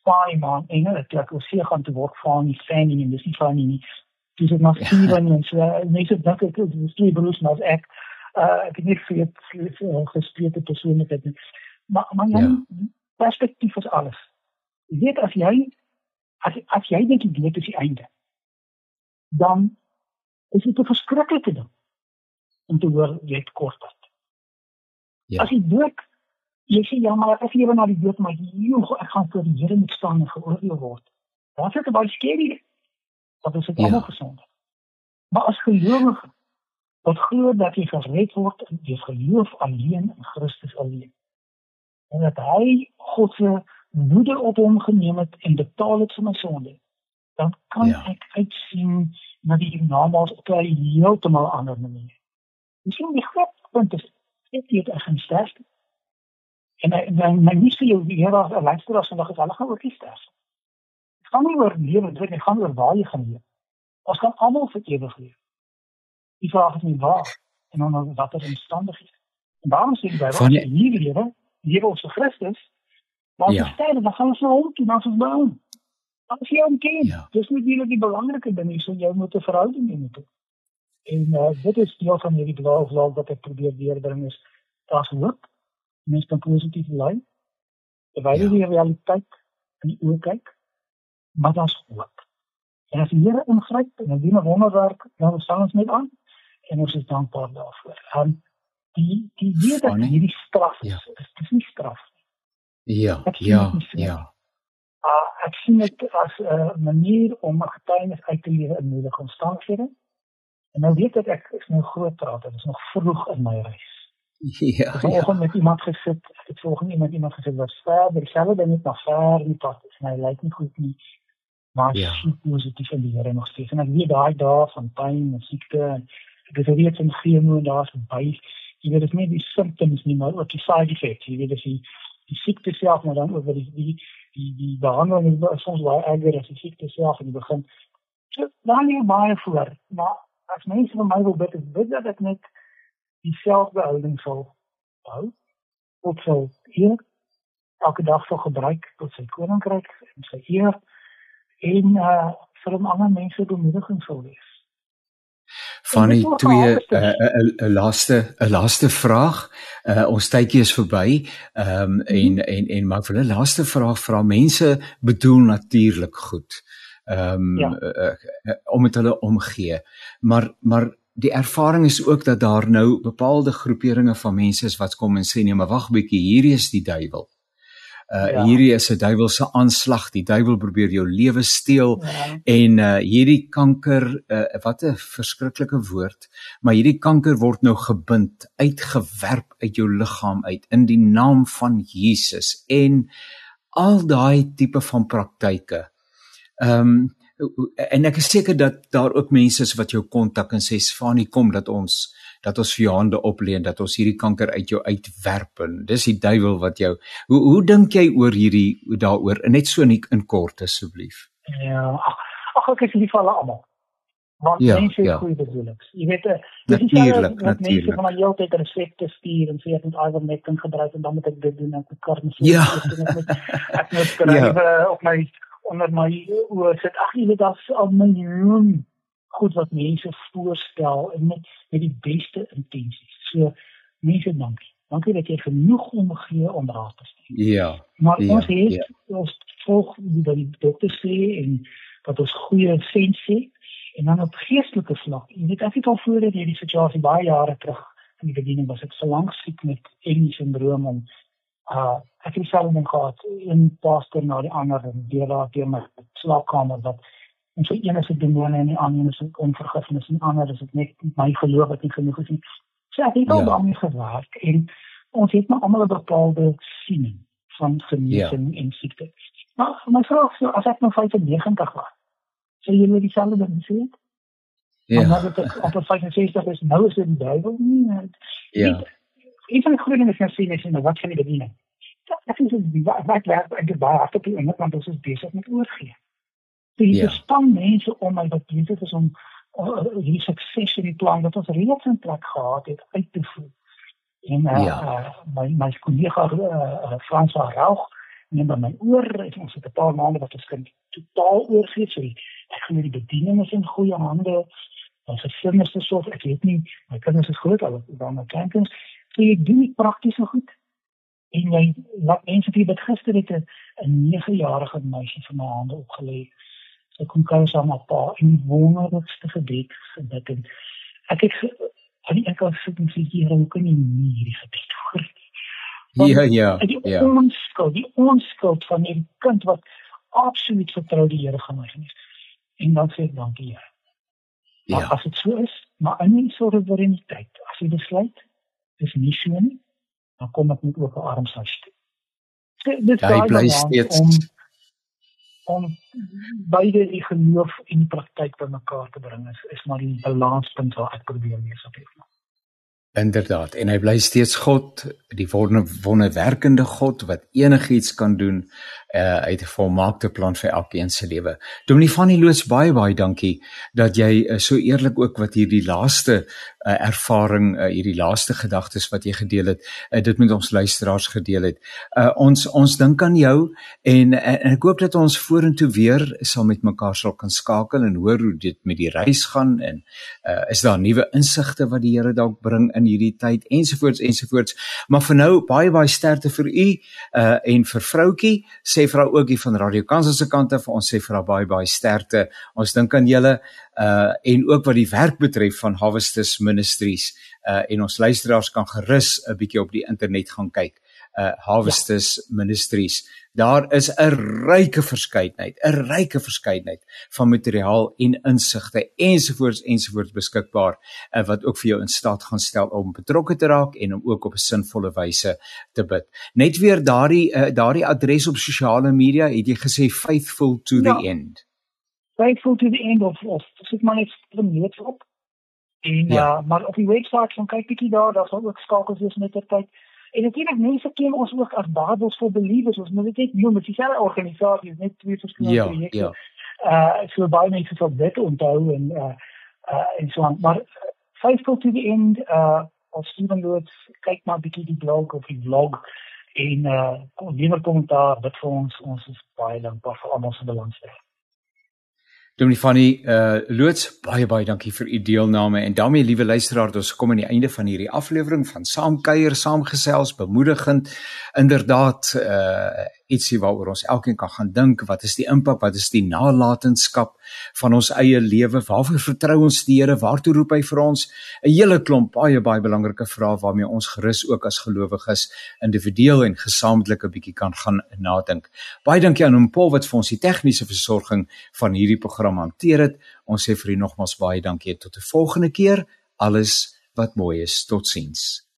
fine man, en ek wil sê gaan te word fine, en dis nie fine nie. Dis het maar Steven en so, mense dink ek is twee broers, maar ek het nie veel gespreek persoonlikheid nie. Maar jou perspektief is alles. Jy weet, as jy dink die dood is die einde, dan is dit 'n verskriklike ding om te hoor jy het kort tyd. As jy dood, jy sê ja, maar ek lewe na die dood, maar ek gaan voor die Here moet staan en geoordeel word. Dan is dit baie skerry. Dat is het allemaal gezond. Maar as gelowige, wat glo dat jy gered word en jy geloof alleen in Christus alleen. En dat hy God se woede op hom geneem het en betaal het vir my sonde, dan kan ek uitsien na die hiernamaals op 'n heeltemal ander manier. Misschien die groot punt is, ek weet ek gaan sterf. En my liefste jou Here as 'n luisteraar vandag is hulle gaan ook nie sterf. Het gaan nie oor lewe, dit gaan oor waar jy gaan leef. Ons kan almal vir ewig leef. Die vraag is nie waar en onder watter omstandighede. En daarom sê die Bybel, hier lewe ons vir Christus, maar as ons sterf, dan gaan ons na hom toe, dan is ons by hom. Dan is jy hom ken. Dis nie die belangrike ding, so jy moet 'n verhouding hê met hom. En dit is deel van hierdie geloof wat ek probeer deurdring is, daar's hoop, mens kan positief bly, terwyl jy die realiteit in die oë kyk, maar daar's hoop. En as die Here ingryp en hy doen 'n wonderwerk, dan staan ons net aan en ons is dankbaar daarvoor. Die idee dat hierdie straf is nie straf nie. Ek sien dit as 'n manier om 'n getuienis uit te lewe in moeilike omstandighede. En nou weet ek is nou groot praat, dit is nog vroeg in my reis. Ek het met iemand gesit, iemand gesê wat verder, dieselfde ding net nog ver in die pad is, en hy lyk nie goed nie, maar sy positief in die Here nog steeds. En ek weet daai dae van pyn en siekte, en ek is weet in chemo en daar verby, jy weet, dit is nie die symptoms nie, maar ook die side effects, jy weet, dis die siekte self, maar dan ook die behandeling is soms baie erger as die siekte self in die begin. So, daar nie baie voor, maar as mense van my wil bid dat ek net die selfbehouding sal hou, tot sy eer, elke dag sal gebruik tot sy koninkryk en sy eer, en vir ander mense bemoediging sal wees. Van die twee, 'n laaste vraag, ons tydjie is verby, en maar vir 'n laaste vraag vra, mense bedoel natuurlik goed, om met hulle omgee, maar die ervaring is ook dat daar nou bepaalde groeperinge van mense is wat kom en sê, nee, maar wag 'n bietjie, hierdie is die duiwel. Hierdie is 'n duiwelse aanslag, die duiwel probeer jou lewe steel, en hierdie kanker, wat 'n verskriklike woord, maar hierdie kanker word nou gebind, uitgewerp uit jou liggaam uit, in die naam van Jesus, en al daai tipe van praktyke. En ek is seker dat daar ook mense is wat jou kontak en sê, Fanie, kom dat ons vir jou hande opleen, dat ons hierdie kanker uit jou uitwerp, en dis die duiwel wat jou, hoe dink jy oor daaroor, net so in kort asseblief? Ek is lief vir hulle almal, want mense het goeie bedoelings, jy weet, natuurlijk, mense van my heel tyd resepte stuur, en sê ek moet ivermectin gebruik, en dan moet ek dit doen, ek moet karnisol, ek moet skrywe op my onder my oor sit, jy weet, daar is al miljoen goed wat mense voorstel, en met die beste intensies. So, mense, dankie dat jy genoeg omgee om raad te stuur. Maar ons volg wat die dokter sê, en wat ons goeie sens sê, en dan op geestelike vlak, jy weet, ek het al voordat hierdie situasie baie jare terug in die bediening was, ek so lang siek met Eng-syndroom, en ek het dieselfde ding gehad, een pastor na die ander, en deur my slaapkamer, en so een is het demone, en die ander is het onvergifnis, en die ander is het net my geloof wat nie genoeg is nie. So ek het al daarmee gewerk, en ons het maar allemaal 'n bepaalde siening van genesing en siekte. Maar my vraag is, as ek nou 95 was, sal jy dieselfde ding sê? Maar dat ek op 65 is, nou is dit die duiwel nie? Een van die groot dingen is nou wat van die bediening? Ek vind het werk baie hard op die einde, want ons is bezig met oorgee. So hier span mense om my wat bezig is om die sukses in die plan, dat ons reeds in plek gehad het, uit te voer. En my collega Frans van Rauch, neem by my oor, ons het 'n paar maande wat ons kan totaal oorgee, so ek gaan die bediening is in goeie hande, ons het kinders te sorg, ek weet nie, my kinders is groot, al dan my kleinkinders, so jy doen die praktiese goed, en jy laat mense die wat gister het 'n 9-jarige meisie van my hande opgelê, sy kom kuier saam met pa, en die wonderlikste gebed gebid, en ek het aan die enkel sit en sê, Here, hoe kan jy nie hierdie gebed hoor nie? Die onskuld van die kind wat absoluut vertrou die Here gaan my genees. En dan sê ek, dankie Here. Maar as dit so is, maar in die soewereiniteit, as jy besluit, dis nie so nie, dan kom ek met oop arms huis toe. Dis hy bly steeds om beide die geloof en die praktyk by mekaar te bring is maar die balanspunt wat ek probeer wees op hierdie. Inderdaad, en hy bly steeds God, die wonderwerkende God wat enigiets kan doen, uit 'n volmaakte plan vir elkeen se lewe. Dominee Fanny Loots, baie dankie dat jy so eerlik ook wat hierdie laaste ervaring, hierdie laaste gedagtes wat jy gedeel het, dit met ons luisteraars gedeel het. Ons dink aan jou en ek hoop dat ons vorentoe weer saam met mekaar sal kan skakel en hoor hoe dit met die reis gaan en is daar nuwe insigte wat die Here dalk bring in hierdie tyd ensovoorts. Maar vir nou baie sterkte vir u en vir vroutjie, sê vir haar ook hier van Radio Kansel se kant af, ons sê vir haar baie sterkte. Ons dink aan julle en ook wat die werk betref van Harvesters Ministries en ons luisteraars kan gerus 'n bietjie op die internet gaan kyk. Harvesters Ministries. Daar is 'n ryke verskeidenheid van materiaal en insigte ensovoorts beskikbaar wat ook vir jou in staat gaan stel om betrokke te raak en om ook op 'n sinvolle wyse te bid. Net weer daardie adres op sosiale media, het jy gesê Faithful to the End. Faithful to the End of sit maar net promoot op. En maar op die webwerf van kyk bietjie daar sal ook skakels wees met die tyd. En natuurlik mense ken ons ook as Bibles for Believers, ons moet dit net noem, dit is dieselfde organisasie, net twee verskillende projekte. So baie mense sal dit onthou en so aan. Maar Faithful to the End, as Stephen Loots, kyk maar bietjie die blog of die vlog en lewer kommentaar, dit vir ons is baie dankbaar vir almal se belangstelling. Dominee Fanny Loots, baie dankie vir u deelname en daarmee liewe luisteraars, ons kom aan die einde van hierdie aflewering van Saam Kuier, Saamgesels, bemoedigend, inderdaad ietsie waaroor ons elkeen kan gaan dink, wat is die impak, wat is die nalatenskap van ons eie lewe, waarvoor vertrou ons die Here, waartoe roep hy vir ons, 'n hele klomp baie belangrike vrae waarmee ons gerus ook as gelowiges individueel en gesamentlik 'n bietjie kan gaan nadink. Baie dankie aan Paul wat vir ons die tegniese versorging van hierdie program hanteer het. Ons sê vir u nogmaals baie dankie tot 'n volgende keer. Alles wat mooi is. Totsiens.